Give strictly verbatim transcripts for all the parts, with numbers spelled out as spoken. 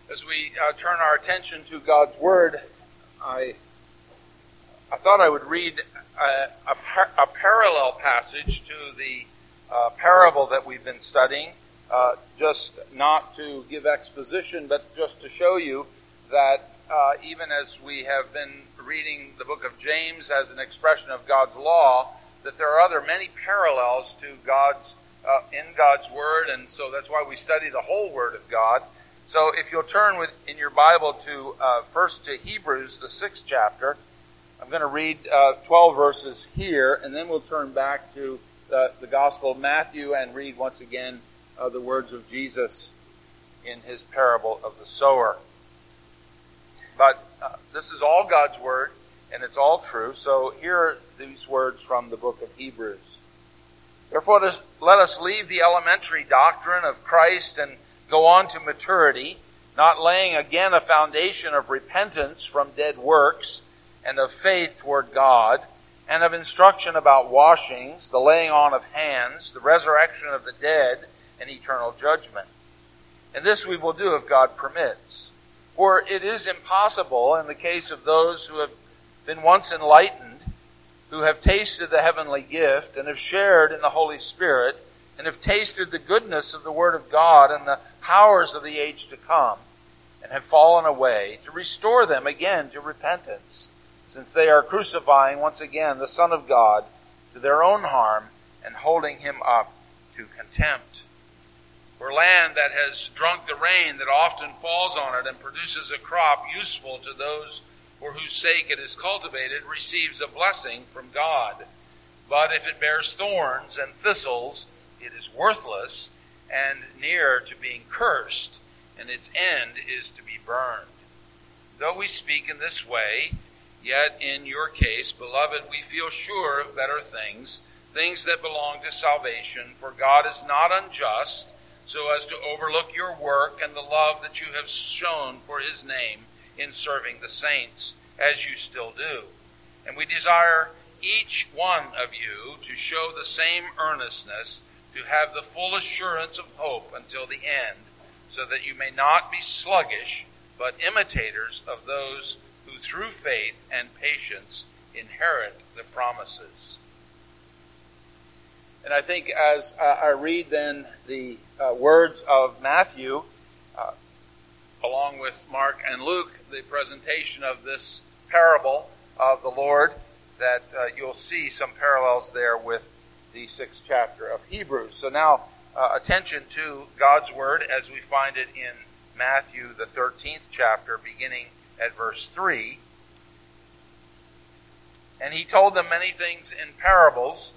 As we uh, turn our attention to God's Word, I I thought I would read a, a, par- a parallel passage to the uh, parable that we've been studying, uh, just not to give exposition, but just to show you that uh, even as we have been reading the book of James as an expression of God's law, that there are other many parallels to God's uh, in God's Word, and so that's why we study the whole Word of God. So if you'll turn with, in your Bible to uh, first to Hebrews, the sixth chapter, I'm going to read uh, twelve verses here, and then we'll turn back to uh, the Gospel of Matthew and read once again uh, the words of Jesus in his parable of the sower. But uh, this is all God's Word, and it's all true. So here are these words from the book of Hebrews. Therefore, let us leave the elementary doctrine of Christ and go on to maturity, not laying again a foundation of repentance from dead works and of faith toward God, and of instruction about washings, the laying on of hands, the resurrection of the dead, and eternal judgment. And this we will do if God permits. For it is impossible in the case of those who have been once enlightened, who have tasted the heavenly gift and have shared in the Holy Spirit, and have tasted the goodness of the Word of God and the powers of the age to come, and have fallen away, to restore them again to repentance, since they are crucifying once again the Son of God to their own harm and holding him up to contempt. For land that has drunk the rain that often falls on it and produces a crop useful to those for whose sake it is cultivated receives a blessing from God. But if it bears thorns and thistles, it is worthless and near to being cursed, and its end is to be burned. Though we speak in this way, yet in your case, beloved, we feel sure of better things, things that belong to salvation, for God is not unjust, so as to overlook your work and the love that you have shown for his name in serving the saints, as you still do. And we desire each one of you to show the same earnestness, to have the full assurance of hope until the end, so that you may not be sluggish, but imitators of those who through faith and patience inherit the promises. And I think as uh, I read then the uh, words of Matthew, uh, along with Mark and Luke, the presentation of this parable of the Lord, that uh, you'll see some parallels there with the sixth chapter of Hebrews. So now, uh, attention to God's Word as we find it in Matthew, the thirteenth chapter, beginning at verse three. And he told them many things in parables,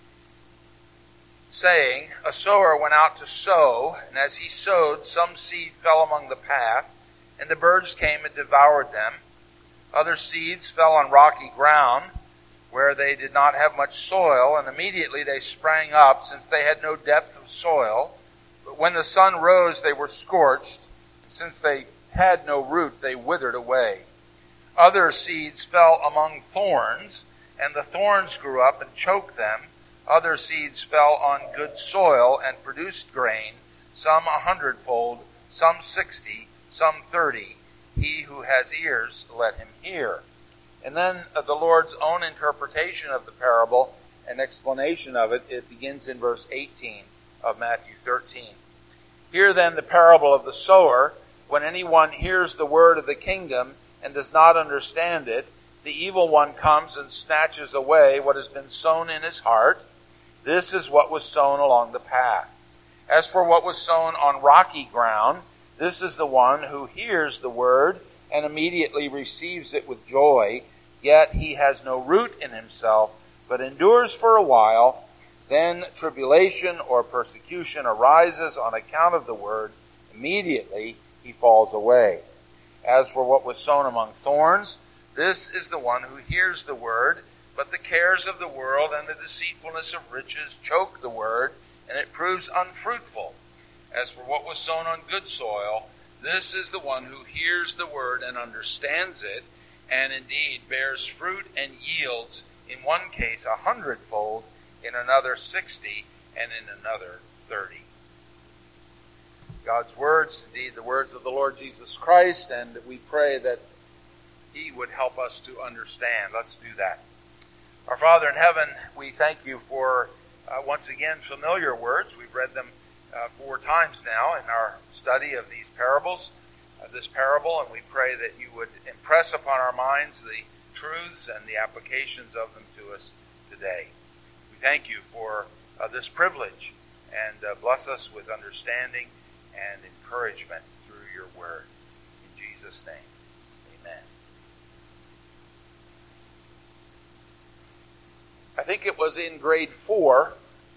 saying, a sower went out to sow, and as he sowed, some seed fell among the path, and the birds came and devoured them. Other seeds fell on rocky ground, where they did not have much soil, and immediately they sprang up, since they had no depth of soil. But when the sun rose, they were scorched, and since they had no root, they withered away. Other seeds fell among thorns, and the thorns grew up and choked them. Other seeds fell on good soil and produced grain, some a hundredfold, some sixty, some thirty. He who has ears, let him hear. And then uh, the Lord's own interpretation of the parable and explanation of it, it begins in verse eighteen of Matthew thirteen. Hear then the parable of the sower. When anyone hears the word of the kingdom and does not understand it, the evil one comes and snatches away what has been sown in his heart. This is what was sown along the path. As for what was sown on rocky ground, this is the one who hears the word and immediately receives it with joy, yet he has no root in himself, but endures for a while. Then tribulation or persecution arises on account of the word. Immediately he falls away. As for what was sown among thorns, this is the one who hears the word, but the cares of the world and the deceitfulness of riches choke the word, and it proves unfruitful. As for what was sown on good soil, this is the one who hears the word and understands it, and indeed bears fruit and yields, in one case a hundredfold, in another sixty, and in another thirty. God's words, indeed the words of the Lord Jesus Christ, and we pray that He would help us to understand. Let's do that. Our Father in heaven, we thank you for, uh, once again, familiar words. We've read them uh, four times now in our study of these parables, uh, this parable, and we pray that you would impress upon our minds the truths and the applications of them to us today. We thank you for uh, this privilege, and uh, bless us with understanding and encouragement through your word. In Jesus' name, amen. I think it was in grade four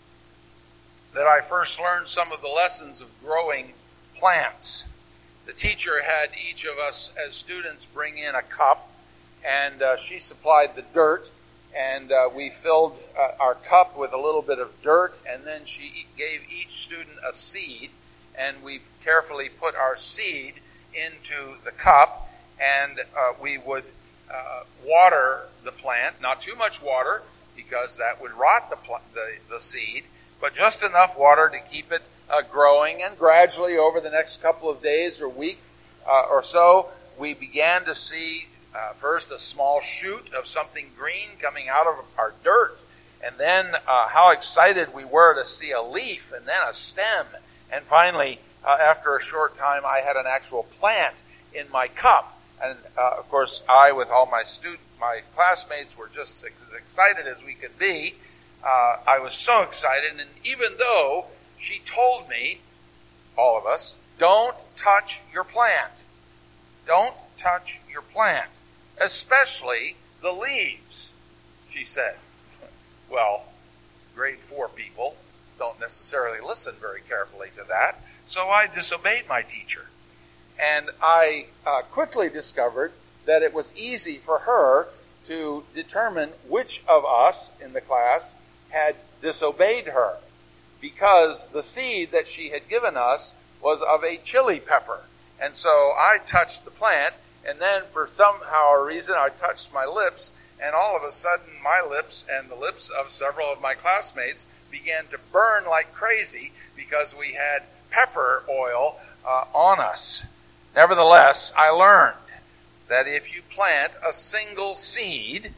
that I first learned some of the lessons of growing plants. The teacher had each of us as students bring in a cup, and uh, she supplied the dirt, and uh, we filled uh, our cup with a little bit of dirt, and then she gave each student a seed, and we carefully put our seed into the cup, and uh, we would uh, water the plant, not too much water, because that would rot the, pl- the, the seed, but just enough water to keep it uh, growing, and gradually over the next couple of days or week uh, or so, we began to see Uh, first, a small shoot of something green coming out of our dirt. And then uh, how excited we were to see a leaf and then a stem. And finally, uh, after a short time, I had an actual plant in my cup. And uh, of course, I, with all my student, my classmates, were just as excited as we could be. Uh, I was so excited. And even though she told me, all of us, don't touch your plant. Don't touch your plant. Especially the leaves, she said. Well, grade four people don't necessarily listen very carefully to that, so I disobeyed my teacher. And I uh, quickly discovered that it was easy for her to determine which of us in the class had disobeyed her, because the seed that she had given us was of a chili pepper. And so I touched the plant, and then for somehow or reason I touched my lips, and all of a sudden my lips and the lips of several of my classmates began to burn like crazy because we had pepper oil uh, on us. Nevertheless, I learned that if you plant a single seed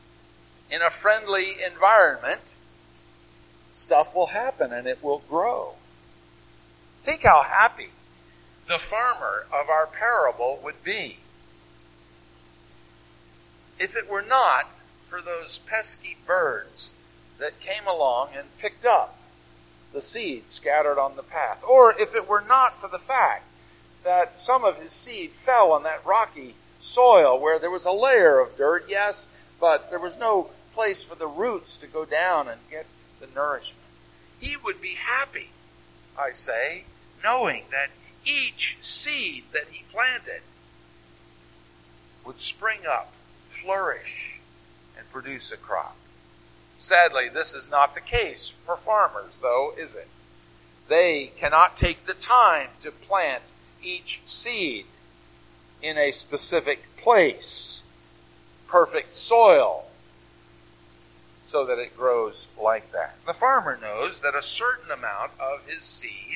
in a friendly environment, stuff will happen and it will grow. Think how happy the farmer of our parable would be if it were not for those pesky birds that came along and picked up the seed scattered on the path. Or if it were not for the fact that some of his seed fell on that rocky soil where there was a layer of dirt, yes, but there was no place for the roots to go down and get the nourishment. He would be happy, I say, knowing that each seed that he planted would spring up, flourish, and produce a crop. Sadly, this is not the case for farmers, though, is it? They cannot take the time to plant each seed in a specific place, perfect soil, so that it grows like that. The farmer knows that a certain amount of his seed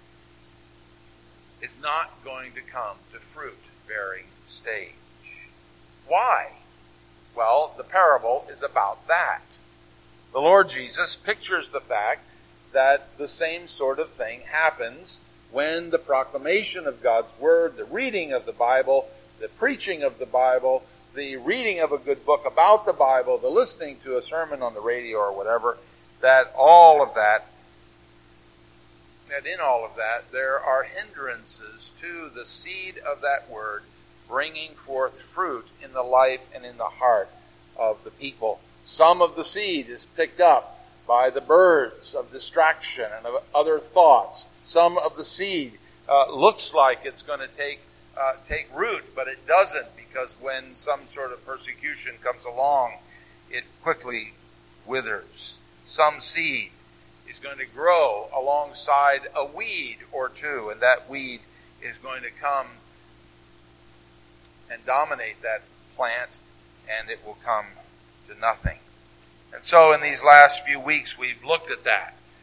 is not going to come to fruit-bearing stage. Why? Well, the parable is about that. The Lord Jesus pictures the fact that the same sort of thing happens when the proclamation of God's Word, the reading of the Bible, the preaching of the Bible, the reading of a good book about the Bible, the listening to a sermon on the radio or whatever, that all of that, that in all of that, there are hindrances to the seed of that Word bringing forth fruit in the life and in the heart of the people. Some of the seed is picked up by the birds of distraction and of other thoughts. Some of the seed uh, looks like it's going to take uh, take root, but it doesn't, because when some sort of persecution comes along, it quickly withers. Some seed is going to grow alongside a weed or two, and that weed is going to come and dominate that plant, and it will come to nothing. And so in these last few weeks, we've looked at that.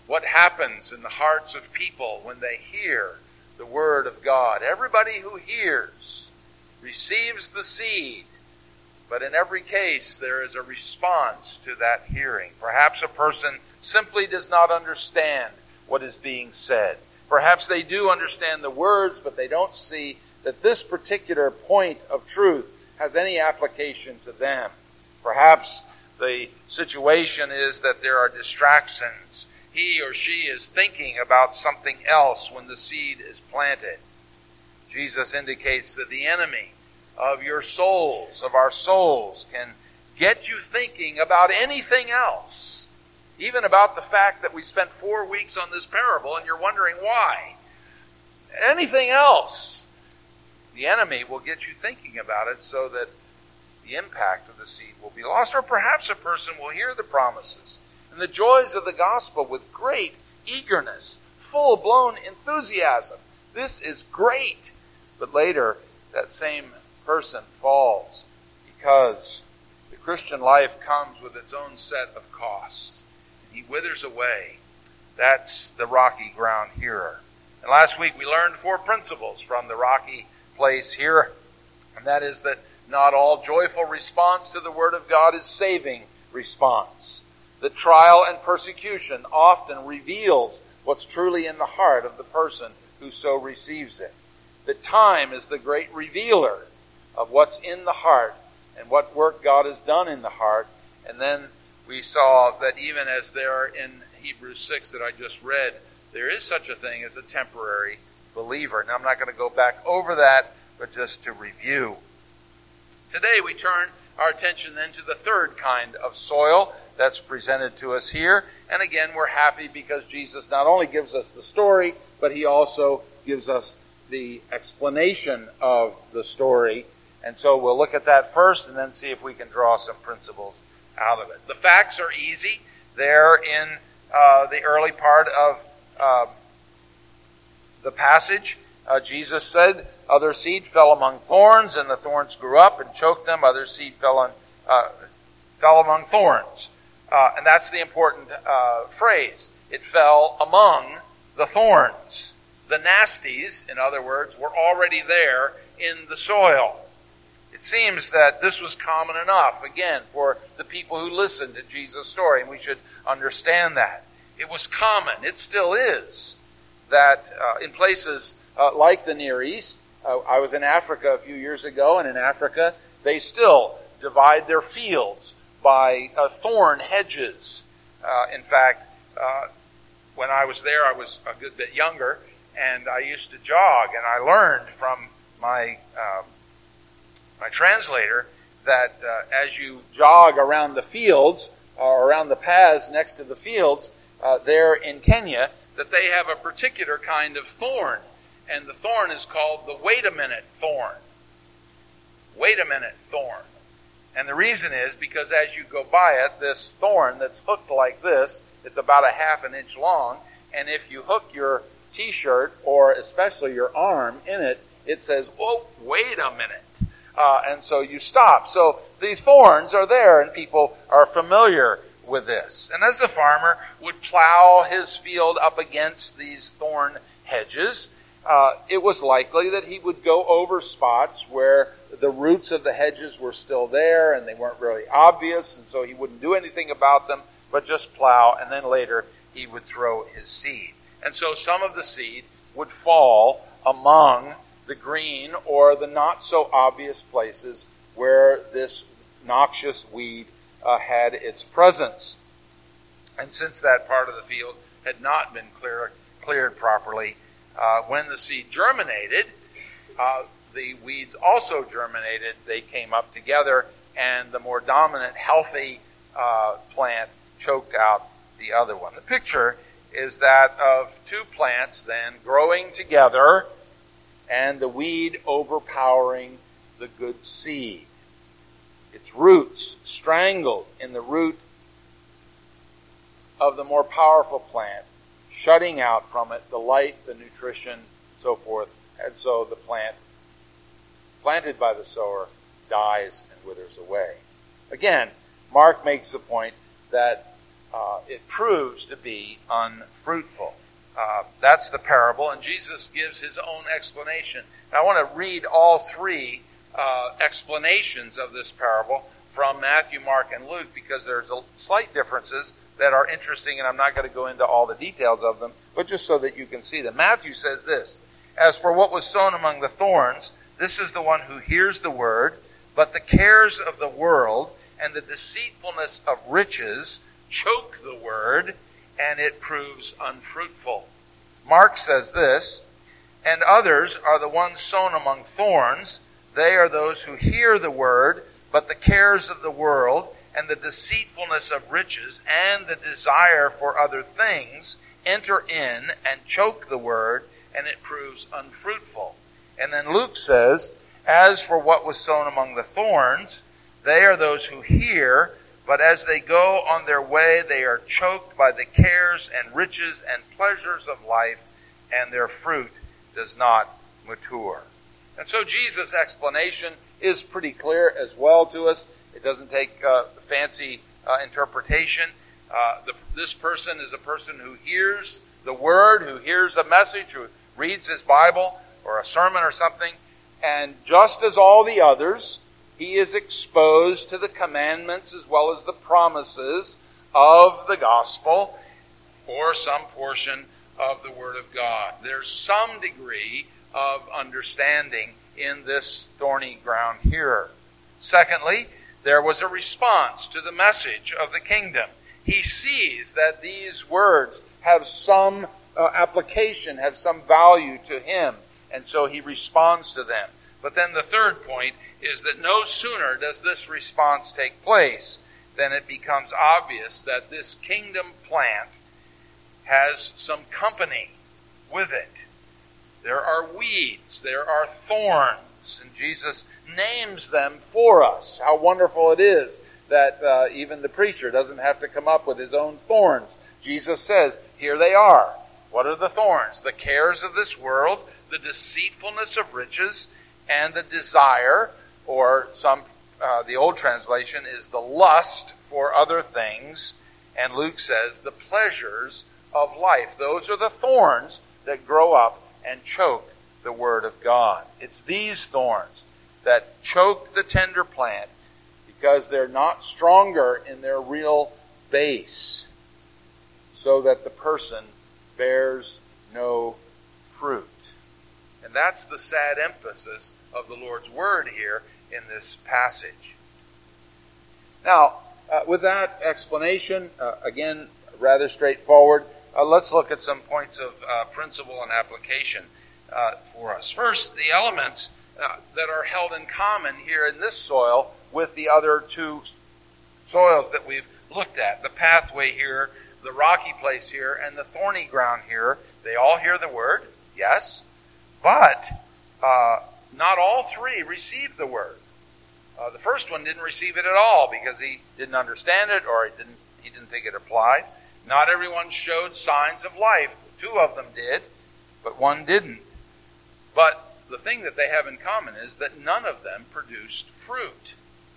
what happens in the hearts of people when they hear the word of God. Everybody who hears receives the seed, but in every case there is a response to that hearing. Perhaps a person simply does not understand what is being said. Perhaps they do understand the words, but they don't see that this particular point of truth has any application to them. Perhaps the situation is that there are distractions. He or she is thinking about something else when the seed is planted. Jesus indicates that the enemy of your souls, of our souls, can get you thinking about anything else. Even about the fact that we spent four weeks on this parable and you're wondering why. Anything else. The enemy will get you thinking about it so that the impact of the seed will be lost. Or perhaps a person will hear the promises and the joys of the gospel with great eagerness, full-blown enthusiasm. This is great. But later, that same person falls because the Christian life comes with its own set of costs. And he withers away. That's the rocky ground hearer. And last week we learned four principles from the rocky place here. And that is that not all joyful response to the Word of God is saving response. The trial and persecution often reveals what's truly in the heart of the person who so receives it. That time is the great revealer of what's in the heart and what work God has done in the heart. And then we saw that even as there in Hebrews six that I just read, there is such a thing as a temporary believer. Now I'm not going to go back over that, but just to review. Today we turn our attention then to the third kind of soil that's presented to us here. And again, we're happy because Jesus not only gives us the story, but he also gives us the explanation of the story. And so we'll look at that first and then see if we can draw some principles out of it. The facts are easy. They're in uh, the early part of uh, the passage. Uh, Jesus said, other seed fell among thorns, and the thorns grew up and choked them. Other seed fell on uh, fell among thorns. Uh, and that's the important uh, phrase. It fell among the thorns. The nasties, in other words, were already there in the soil. It seems that this was common enough, again, for the people who listened to Jesus' story, and we should understand that. It was common, it still is, that uh, in places uh, like the Near East, uh, I was in Africa a few years ago, and in Africa, they still divide their fields by uh, thorn hedges. Uh, in fact, uh, when I was there, I was a good bit younger, and I used to jog, and I learned from my um, my translator that uh, as you jog around the fields, or around the paths next to the fields, uh, there in Kenya, that they have a particular kind of thorn, and the thorn is called the wait a minute thorn. Wait a minute thorn. And the reason is because as you go by it, this thorn that's hooked like this, it's about a half an inch long, and if you hook your t-shirt, or especially your arm in it, it says, whoa, wait a minute. Uh, and so you stop. So the thorns are there, and people are familiar with this. And as the farmer would plow his field up against these thorn hedges, uh, it was likely that he would go over spots where the roots of the hedges were still there and they weren't really obvious, and so he wouldn't do anything about them, but just plow, and then later he would throw his seed. And so some of the seed would fall among the green or the not so obvious places where this noxious weed uh, had its presence. And since that part of the field had not been clear, cleared properly, uh, when the seed germinated, uh, the weeds also germinated. They came up together, and the more dominant, healthy uh, plant choked out the other one. The picture is that of two plants then growing together, and the weed overpowering the good seed. Its roots strangled in the root of the more powerful plant, shutting out from it the light, the nutrition, so forth. And so the plant, planted by the sower, dies and withers away. Again, Mark makes the point that uh, it proves to be unfruitful. Uh, that's the parable, and Jesus gives his own explanation. Now, I want to read all three uh, explanations of this parable from Matthew, Mark, and Luke, because there's a slight differences that are interesting, and I'm not going to go into all the details of them, but just so that you can see them. Matthew says this, "As for what was sown among the thorns, this is the one who hears the word, but the cares of the world and the deceitfulness of riches choke the word, and it proves unfruitful." Mark says this, "And others are the ones sown among thorns. They are those who hear the word, but the cares of the world and the deceitfulness of riches and the desire for other things enter in and choke the word, and it proves unfruitful." And then Luke says, "As for what was sown among the thorns, they are those who hear, but as they go on their way, they are choked by the cares and riches and pleasures of life, and their fruit does not mature." And so Jesus' explanation is pretty clear as well to us. It doesn't take uh, fancy uh, interpretation. Uh, the, this person is a person who hears the word, who hears a message, who reads his Bible or a sermon or something, and just as all the others, he is exposed to the commandments as well as the promises of the gospel or some portion of the Word of God. There's some degree of understanding in this thorny ground hearer. Secondly, there was a response to the message of the kingdom. He sees that these words have some uh, application, have some value to him, and so he responds to them. But then the third point is that no sooner does this response take place than it becomes obvious that this kingdom plant has some company with it. There are weeds, there are thorns, and Jesus names them for us. How wonderful it is that uh, even the preacher doesn't have to come up with his own thorns. Jesus says, here they are. What are the thorns? The cares of this world, the deceitfulness of riches, and the desire, or some, uh, the old translation is the lust for other things. And Luke says the pleasures of life. Those are the thorns that grow up and choke the word of God. It's these thorns that choke the tender plant because they're not stronger in their real base, so that the person bears no fruit. And that's the sad emphasis of the Lord's word here in this passage. Now, uh, with that explanation, uh, again, rather straightforward, uh, let's look at some points of uh, principle and application uh, for us. First, the elements uh, that are held in common here in this soil with the other two soils that we've looked at. The pathway here, the rocky place here, and the thorny ground here. They all hear the word, yes, but uh, not all three received the word. Uh, the first one didn't receive it at all because he didn't understand it, or he didn't he didn't think it applied. Not everyone showed signs of life. Two of them did, but one didn't. But the thing that they have in common is that none of them produced fruit.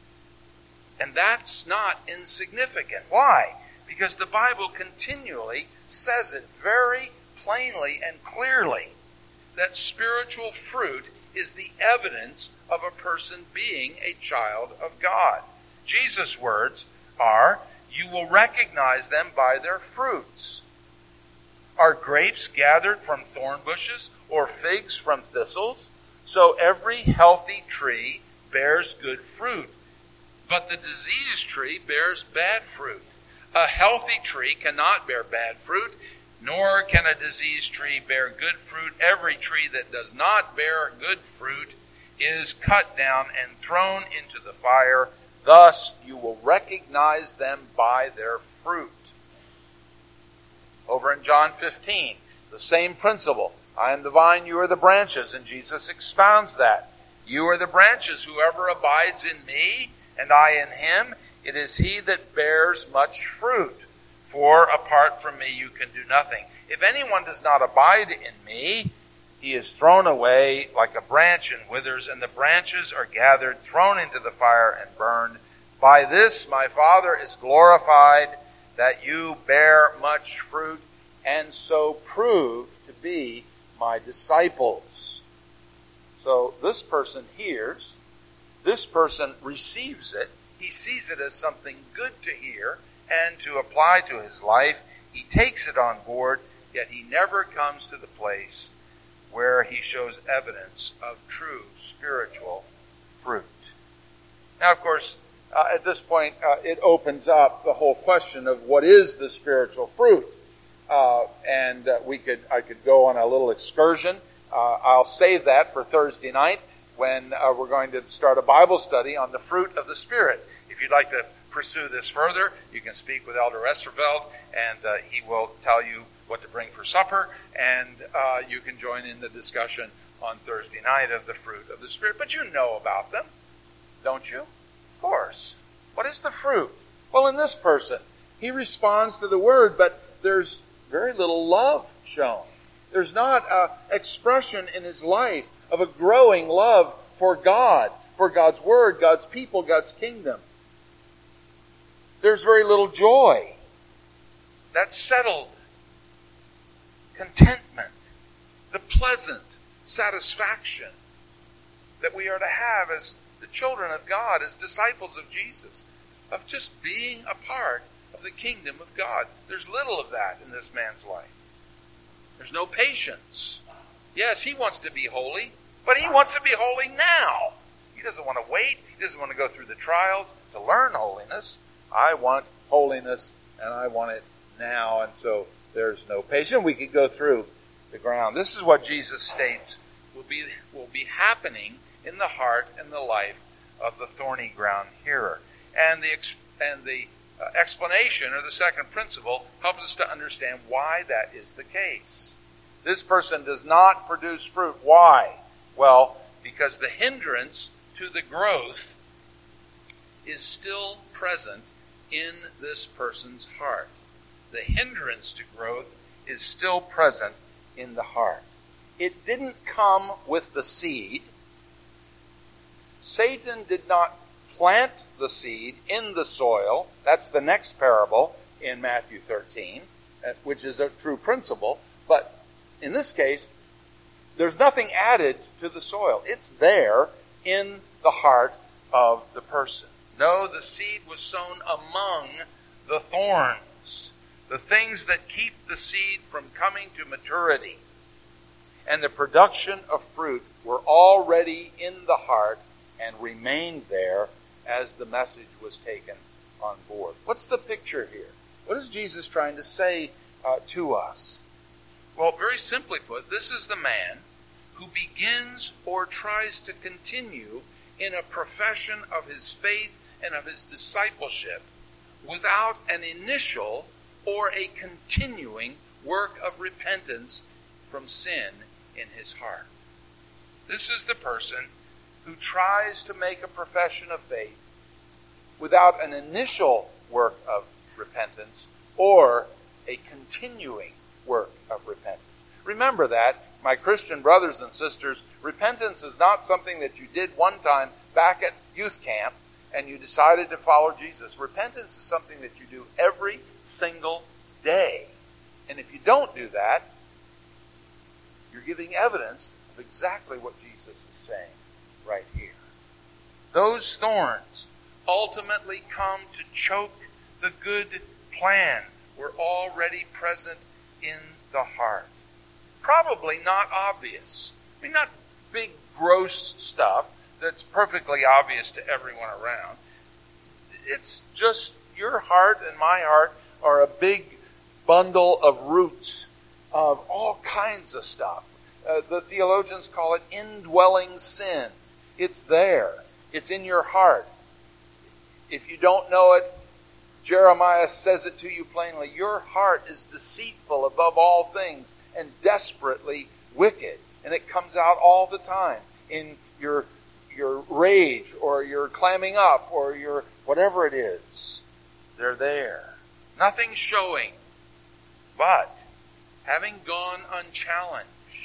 And that's not insignificant. Why? Because the Bible continually says it very plainly and clearly that spiritual fruit is the evidence of a person being a child of God. Jesus' words are, "You will recognize them by their fruits. Are grapes gathered from thorn bushes or figs from thistles? So every healthy tree bears good fruit, but the diseased tree bears bad fruit. A healthy tree cannot bear bad fruit, nor can a diseased tree bear good fruit. Every tree that does not bear good fruit is cut down and thrown into the fire. Thus you will recognize them by their fruit." Over in John fifteen, the same principle. I am the vine, you are the branches. And Jesus expounds that. You are the branches. Whoever abides in me and I in him, it is he that bears much fruit. For apart from me you can do nothing. If anyone does not abide in me, he is thrown away like a branch and withers, and the branches are gathered, thrown into the fire, and burned. By this my Father is glorified, that you bear much fruit, and so prove to be my disciples. So this person hears, this person receives it, he sees it as something good to hear and to apply to his life. He takes it on board, yet he never comes to the place where he shows evidence of true spiritual fruit. Now, of course, uh, at this point, uh, it opens up the whole question of what is the spiritual fruit. Uh, and uh, we could, I could go on a little excursion. Uh, I'll save that for Thursday night when uh, we're going to start a Bible study on the fruit of the Spirit. If you'd like to pursue this further, you can speak with Elder Esterfeld, and uh, he will tell you what to bring for supper, and uh, you can join in the discussion on Thursday night of the fruit of the Spirit. But you know about them, don't you? Of course. What is the fruit? Well, in this person, he responds to the word, but there's very little love shown. There's not an expression in his life of a growing love for God, for God's word, God's people, God's kingdom. There's very little joy. That's settled. Contentment. The pleasant satisfaction that we are to have as the children of God, as disciples of Jesus, of just being a part of the kingdom of God. There's little of that in this man's life. There's no patience. Yes, he wants to be holy, but he wants to be holy now. He doesn't want to wait. He doesn't want to go through the trials to learn holiness. I want holiness, and I want it now, and so there's no patience. We could go through the ground. This is what Jesus states will be will be happening in the heart and the life of the thorny ground hearer. And the and the uh, explanation, or the second principle, helps us to understand why that is the case. This person does not produce fruit. Why? Well, because the hindrance to the growth is still present in this person's heart. The hindrance to growth is still present in the heart. It didn't come with the seed. Satan did not plant the seed in the soil. That's the next parable in Matthew thirteen, which is a true principle. But in this case, there's nothing added to the soil. It's there in the heart of the person. No, the seed was sown among the thorns, the things that keep the seed from coming to maturity. And the production of fruit were already in the heart and remained there as the message was taken on board. What's the picture here? What is Jesus trying to say uh, to us? Well, very simply put, this is the man who begins or tries to continue in a profession of his faith and of his discipleship without an initial or a continuing work of repentance from sin in his heart. This is the person who tries to make a profession of faith without an initial work of repentance or a continuing work of repentance. Remember that, my Christian brothers and sisters, repentance is not something that you did one time back at youth camp and you decided to follow Jesus. Repentance is something that you do every single day. And if you don't do that, you're giving evidence of exactly what Jesus is saying right here. Those thorns ultimately come to choke the good plan. We're already present in the heart. Probably not obvious. I mean, not big, gross stuff that's perfectly obvious to everyone around. It's just your heart and my heart are a big bundle of roots of all kinds of stuff. Uh, the theologians call it indwelling sin. It's there. It's in your heart. If you don't know it, Jeremiah says it to you plainly. Your heart is deceitful above all things and desperately wicked. And it comes out all the time in your your rage or your clamming up or your whatever it is. They're there. Nothing showing. But having gone unchallenged,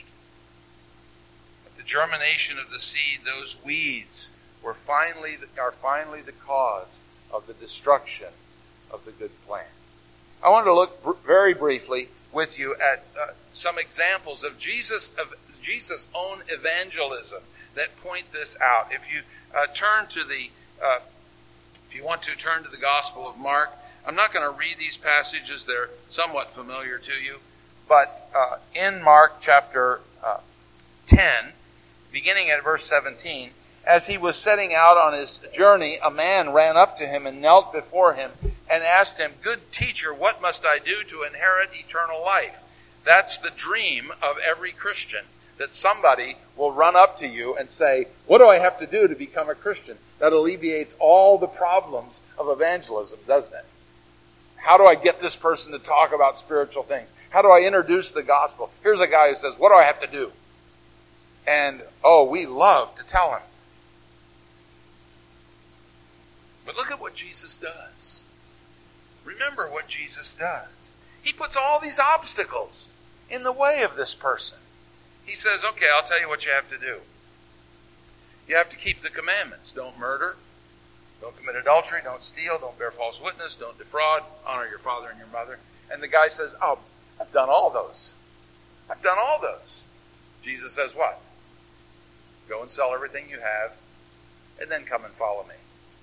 at the germination of the seed, those weeds were finally are finally the cause of the destruction of the good plant. I wanted to look br- very briefly with you at uh, some examples of Jesus of Jesus' own evangelism that point this out. If you uh, turn to the, uh, if you want to turn to the Gospel of Mark, I'm not going to read these passages; they're somewhat familiar to you. But uh, in Mark chapter uh, ten, beginning at verse seventeen, as he was setting out on his journey, a man ran up to him and knelt before him and asked him, "Good teacher, what must I do to inherit eternal life?" That's the dream of every Christian, that somebody will run up to you and say, "What do I have to do to become a Christian?" That alleviates all the problems of evangelism, doesn't it? How do I get this person to talk about spiritual things? How do I introduce the gospel? Here's a guy who says, "What do I have to do?" And, oh, we love to tell him. But look at what Jesus does. Remember what Jesus does. He puts all these obstacles in the way of this person. He says, "Okay, I'll tell you what you have to do. You have to keep the commandments. Don't murder. Don't commit adultery. Don't steal. Don't bear false witness. Don't defraud. Honor your father and your mother." And the guy says, "Oh, I've done all those. I've done all those." Jesus says what? "Go and sell everything you have, and then come and follow me."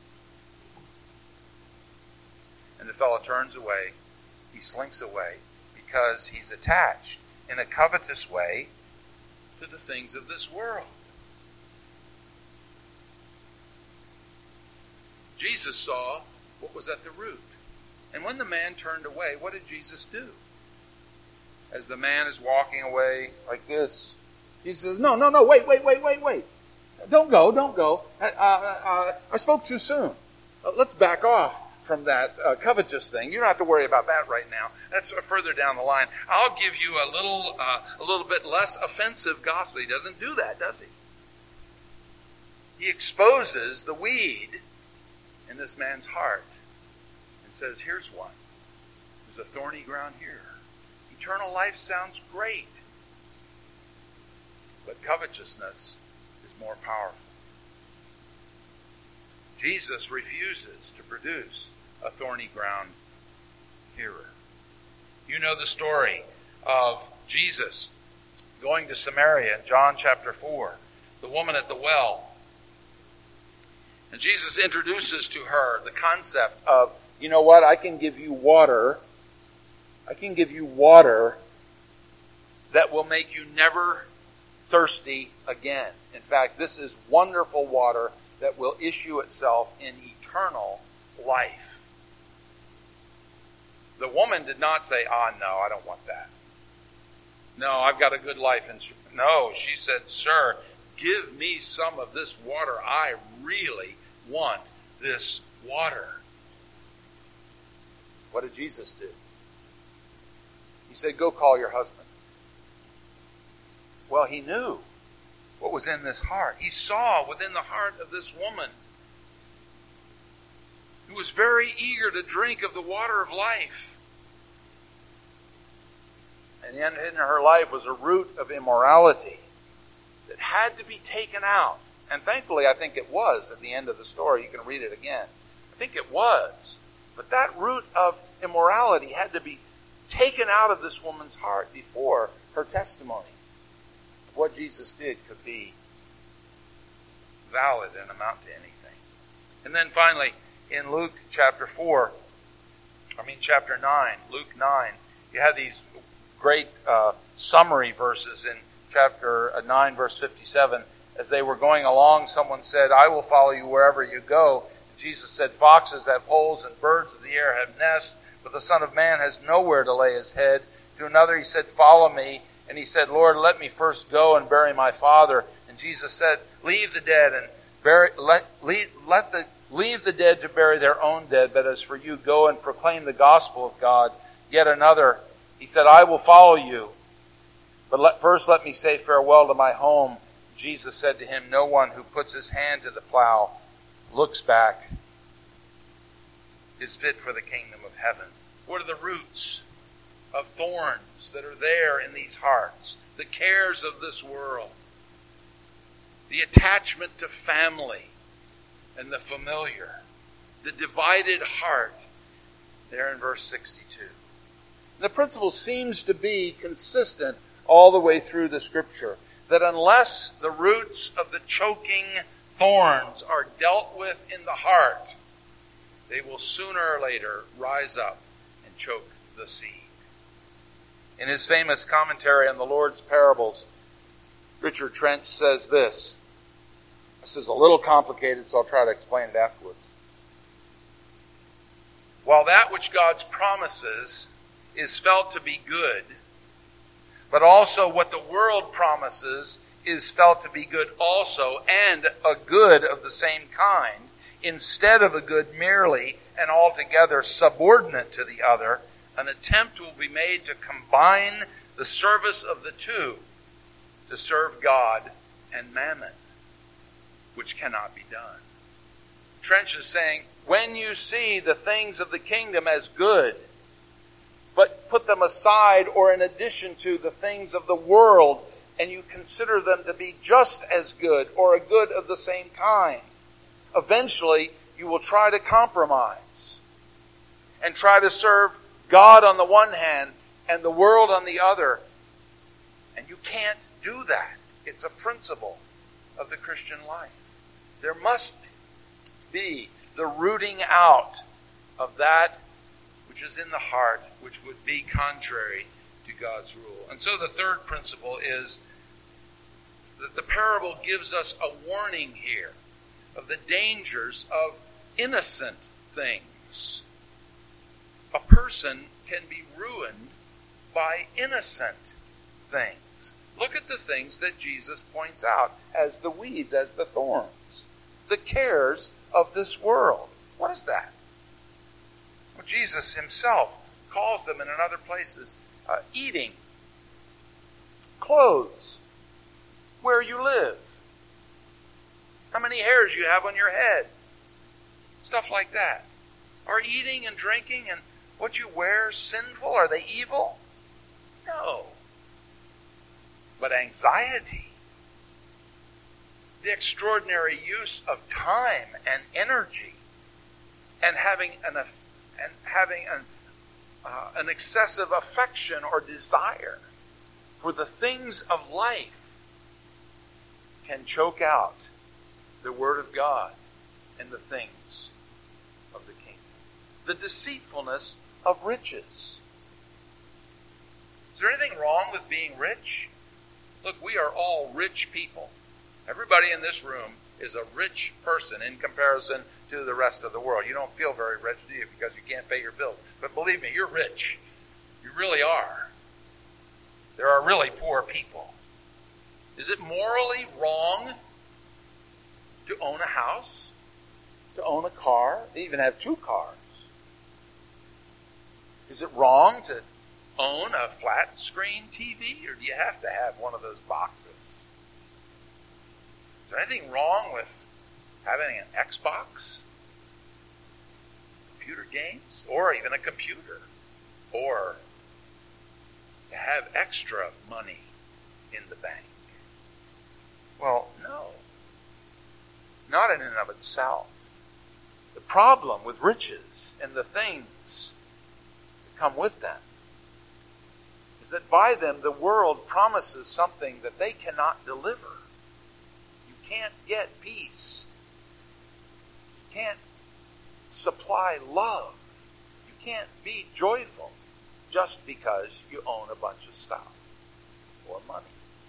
And the fellow turns away. He slinks away because he's attached in a covetous way to the things of this world. Jesus saw what was at the root. And when the man turned away, what did Jesus do? As the man is walking away like this, he says, "No, no, no, wait, wait, wait, wait, wait. Don't go, don't go. Uh, uh, uh, I spoke too soon. Uh, let's back off from that uh, covetous thing. You don't have to worry about that right now. That's further down the line. I'll give you a little, uh, a little bit less offensive gospel." He doesn't do that, does he? He exposes the weed in this man's heart and says, "Here's one. There's a thorny ground here. Eternal life sounds great, but covetousness is more powerful." Jesus refuses to produce a thorny ground hearer. You know the story of Jesus going to Samaria in John chapter four, the woman at the well. And Jesus introduces to her the concept of, you know what, I can give you water. I can give you water that will make you never thirsty again. In fact, this is wonderful water that will issue itself in eternal life. The woman did not say, "Ah, no, I don't want that. No, I've got a good life." And no, she said, "Sir, give me some of this water. I really want this water." What did Jesus do? He said, "Go call your husband." Well, he knew what was in this heart. He saw within the heart of this woman, who was very eager to drink of the water of life. And in her life was a root of immorality that had to be taken out. And thankfully, I think it was at the end of the story. You can read it again. I think it was. But that root of immorality had to be taken out of this woman's heart before her testimony. What Jesus did could be valid and amount to anything. And then finally, in Luke chapter four, I mean chapter nine, Luke nine, you have these great uh, summary verses in chapter nine, verse fifty-seven. As they were going along, someone said, "I will follow you wherever you go." And Jesus said, "Foxes have holes and birds of the air have nests, but the Son of Man has nowhere to lay his head." To another he said, "Follow me." And he said, "Lord, let me first go and bury my father." And Jesus said, "Leave the dead and bury, let, leave, let the, leave the dead to bury their own dead. But as for you, go and proclaim the gospel of God." Yet another, he said, "I will follow you. But let, first let me say farewell to my home." Jesus said to him, "No one who puts his hand to the plow, looks back, is fit for the kingdom of heaven." What are the roots of thorns that are there in these hearts? The cares of this world, the attachment to family and the familiar, the divided heart, there in verse sixty-two. The principle seems to be consistent all the way through the Scripture, that unless the roots of the choking thorns are dealt with in the heart, they will sooner or later rise up and choke the seed. In his famous commentary on the Lord's parables, Richard Trench says this. This is a little complicated, so I'll try to explain it afterwards. While that which God promises is felt to be good, but also what the world promises is felt to be good also, and a good of the same kind, instead of a good merely and altogether subordinate to the other, an attempt will be made to combine the service of the two to serve God and mammon, which cannot be done. Trench is saying, when you see the things of the kingdom as good, but put them aside or in addition to the things of the world, and you consider them to be just as good or a good of the same kind, eventually you will try to compromise and try to serve God on the one hand and the world on the other. And you can't do that. It's a principle of the Christian life. There must be the rooting out of that which is in the heart, which would be contrary to God's rule. And so the third principle is that the parable gives us a warning here of the dangers of innocent things. A person can be ruined by innocent things. Look at the things that Jesus points out as the weeds, as the thorns, the cares of this world. What is that? Well, Jesus himself calls them in other places uh, eating, clothes, where you live, how many hairs you have on your head, stuff like that. Are eating and drinking and what you wear sinful? Are they evil? No. But anxiety, the extraordinary use of time and energy, and having an and having an uh, an excessive affection or desire for the things of life can choke out the Word of God and the things of the kingdom. The deceitfulness of riches. Is there anything wrong with being rich? Look, we are all rich people. Everybody in this room is a rich person in comparison to the rest of the world. You don't feel very rich, do you? Because you can't pay your bills. But believe me, you're rich. You really are. There are really poor people. Is it morally wrong to own a house, to own a car, to even have two cars? Is it wrong to own a flat screen T V, or do you have to have one of those boxes? Is there anything wrong with having an Xbox, computer games, or even a computer, or to have extra money in the bank? Well, no. Not in and of itself. The problem with riches and the things that come with them is that by them the world promises something that they cannot deliver. You can't get peace. You can't supply love. You can't be joyful just because you own a bunch of stuff or money.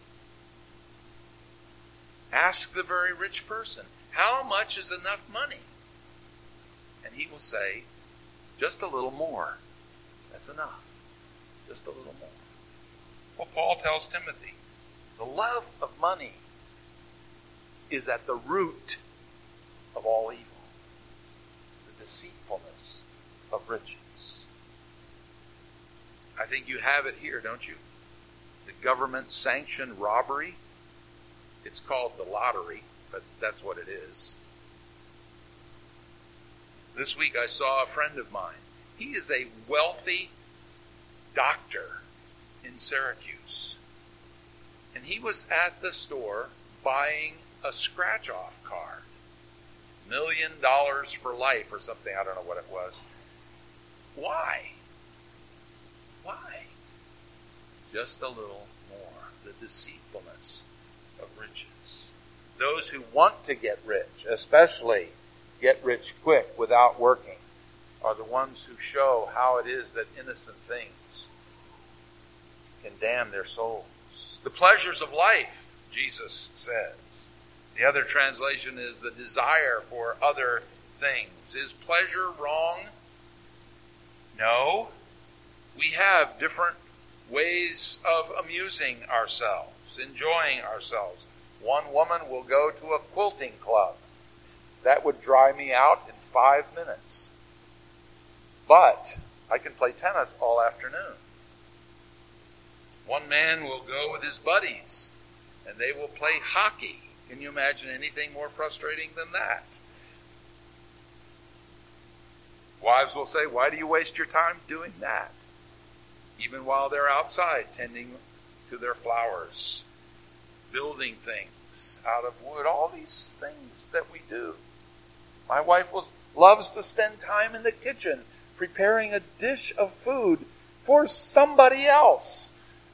Ask the very rich person, how much is enough money? And he will say, just a little more. That's enough. Just a little more. Well, Paul tells Timothy, the love of money is at the root of all evil. The deceitfulness of riches. I think you have it here, don't you? The government-sanctioned robbery. It's called the lottery, but that's what it is. This week I saw a friend of mine. He is a wealthy doctor in Syracuse. And he was at the store buying a scratch-off card. Million dollars for life or something. I don't know what it was. Why? Why? Just a little more. The deceitfulness of riches. Those who want to get rich, especially get rich quick without working, are the ones who show how it is that innocent things can damn their souls. The pleasures of life, Jesus says. The other translation is the desire for other things. Is pleasure wrong? No. We have different ways of amusing ourselves, enjoying ourselves. One woman will go to a quilting club. That would dry me out in five minutes. But I can play tennis all afternoon. One man will go with his buddies, and they will play hockey. Can you imagine anything more frustrating than that? Wives will say, why do you waste your time doing that? Even while they're outside tending to their flowers, building things out of wood, all these things that we do. My wife was, loves to spend time in the kitchen preparing a dish of food for somebody else.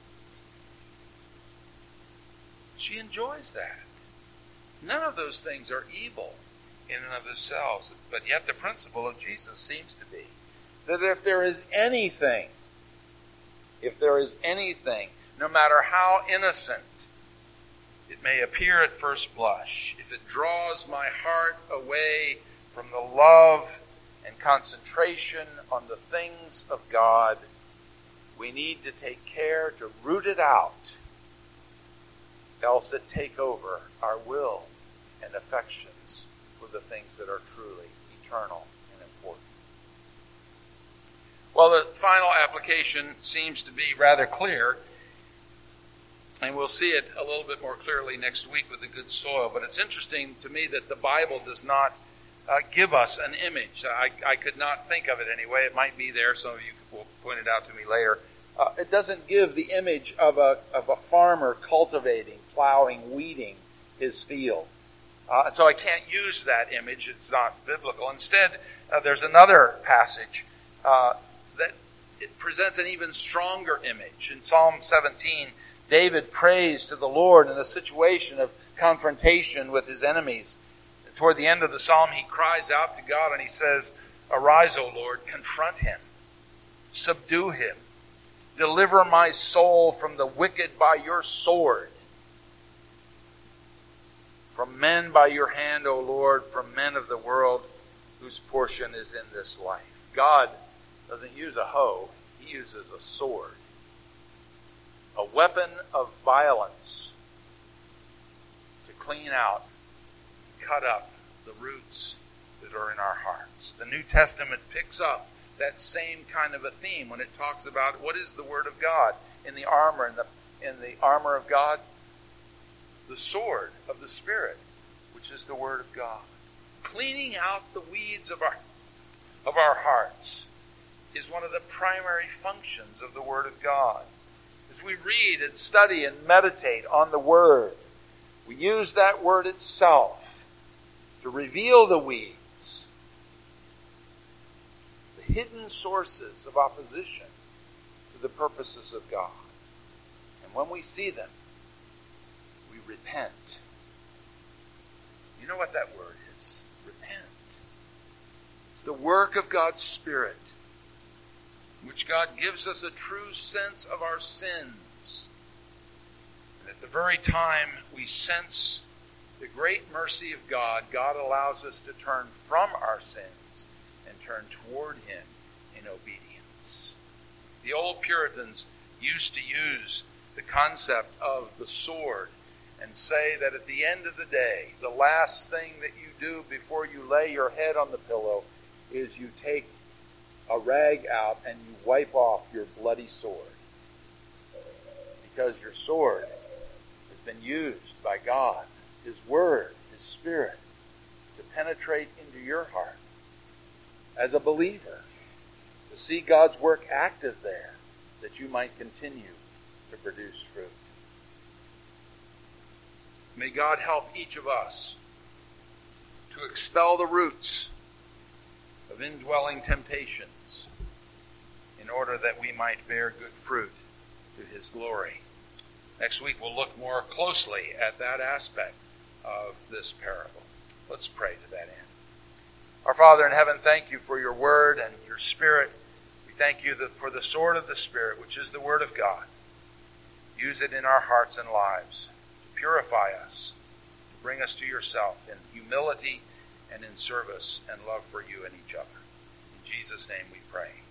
She enjoys that. None of those things are evil in and of themselves, but yet the principle of Jesus seems to be that if there is anything, if there is anything, no matter how innocent it may appear at first blush, if it draws my heart away from the love and concentration on the things of God, we need to take care to root it out, else it take over our will and affections for the things that are truly eternal and important. Well, the final application seems to be rather clear, and we'll see it a little bit more clearly next week with the good soil. But it's interesting to me that the Bible does not uh, give us an image. I, I could not think of it anyway. It might be there. Some of you will point it out to me later. Uh, it doesn't give the image of a of a farmer cultivating, plowing, weeding his field. Uh, and so I can't use that image. It's not biblical. Instead, uh, there's another passage uh, that it presents an even stronger image. In Psalm seventeen, David prays to the Lord in a situation of confrontation with his enemies. Toward the end of the psalm, he cries out to God and he says, "Arise, O Lord, confront him, subdue him. Deliver my soul from the wicked by your sword. From men by your hand, O Lord, from men of the world whose portion is in this life." God doesn't use a hoe, he uses a sword. A weapon of violence to clean out, cut up the roots that are in our hearts. The New Testament picks up that same kind of a theme when it talks about what is the Word of God in the armor, in the in the armor of God, the sword of the Spirit, which is the Word of God. Cleaning out the weeds of our of our hearts is one of the primary functions of the Word of God. As we read and study and meditate on the Word, we use that Word itself to reveal the weeds, the hidden sources of opposition to the purposes of God. And when we see them, we repent. You know what that word is? Repent. It's the work of God's Spirit, in which God gives us a true sense of our sins. And at the very time we sense the great mercy of God, God allows us to turn from our sins and turn toward Him in obedience. The old Puritans used to use the concept of the sword and say that at the end of the day, the last thing that you do before you lay your head on the pillow is you take a rag out and you wipe off your bloody sword. Because your sword has been used by God, His Word, His Spirit, to penetrate into your heart as a believer, to see God's work active there, that you might continue to produce fruit. May God help each of us to expel the roots of indwelling temptations in in order that we might bear good fruit to his glory. Next week we'll look more closely at that aspect of this parable. Let's pray to that end. Our Father in heaven, thank you for your word and your Spirit. We thank you that for the sword of the Spirit, which is the word of God. Use it in our hearts and lives to purify us, to bring us to yourself in humility and in service and love for you and each other. In Jesus' name we pray.